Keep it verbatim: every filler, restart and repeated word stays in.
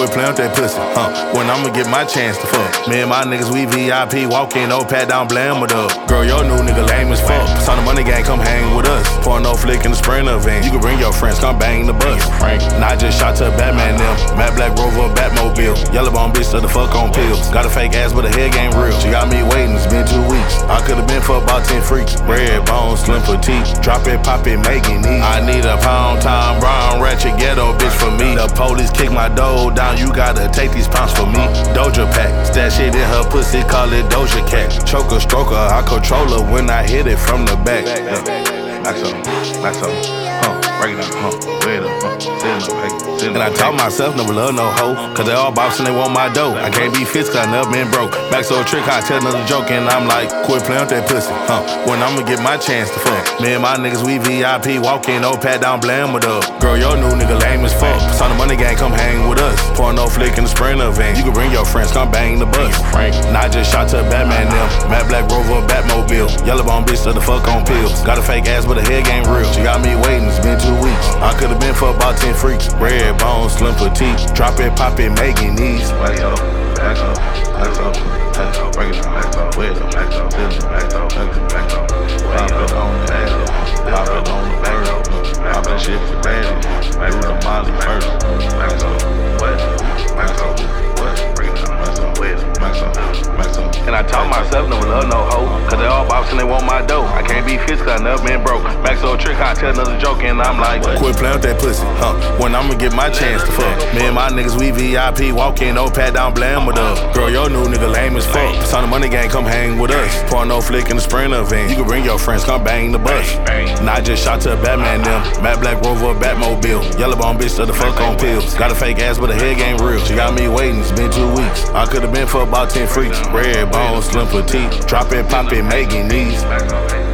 Quit playing with that pussy, huh? When I'ma get my chance to fuck. Me and my niggas, we V I P, walk in, no pat down, blam it up. Girl, your new nigga lame as fuck. Son of money gang, come hang with us. Pour no flick in the Sprinter van. You can bring your friends, come bang the bus. Not just shot to Batman them. Matt Black Rover, Batmobile. Yellow bone bitch to the fuck on pills. Got a fake ass, but the head game real. She got me waiting, it's been two weeks. I could've been for about ten freaks. Red bone, slim petite. Drop it, pop it, make it neat. I need a pound time, brown, ratchet, ghetto bitch for me. The police kick my dough down, you gotta take these pounds for me. Doja pack, stash shit in her pussy, call it Doja Cat. Choker, stroker, I control her when I hit it from the back. Max up, max up, huh, break it up, huh, way it up, huh, send up, hey. And I taught myself never love no hoe, cause they all bops and they want my dough. I can't be fixed cause I never been broke. Back so a trick, I tell another joke and I'm like, quit playing with that pussy, huh? When I'ma get my chance to fuck. Me and my niggas, we V I P, walk in, no pat down, blam it up. Girl, your new nigga lame as fuck. Son of money gang, come hang with us. Pour no flick in the Sprinter van. You can bring your friends, come bang the bus. Not just shot to Batman them. Matt Black Rover, Batmobile. Yellow bone bitch to the fuck on pills. Got a fake ass, but the head game real. She got me waiting, it's been two weeks. I could've been for about ten freaks. Red bone, slim petite. Drop it, pop it, make it knees. Max up, max up, max up, max up, break it down, max up, wait up, max up, max up, max up, max up. Pop it on the ass, pop it on the back, pop that shit for daddy. Do the Molly first. Max up, what? Max up, what? Break it down, max up, wait up, max up, max up. And I taught myself never love no hoe, cause they all bops and they want my dough. I can't be fixed cause I never been broke. Max so a trick, I tell another joke and I'm like, quit playing with that pussy, huh? When I'ma get my chance to fuck. Me and my niggas, we V I P, walk in, no pat down, blam it up. Girl, your new nigga lame as fuck. Son of money gang, come hang with us. Pour no flick in the Sprinter van. You can bring your friends, come bang the bus. Not just shot to Batman them. Matt Black Rover, Batmobile. Yellow bone bitch to the fuck on pills. Got a fake ass, but the head game real. She got me waiting, it's been two weeks. I could've been for about ten freaks. Red bone, slim petite. Drop it, pop it, make it knees.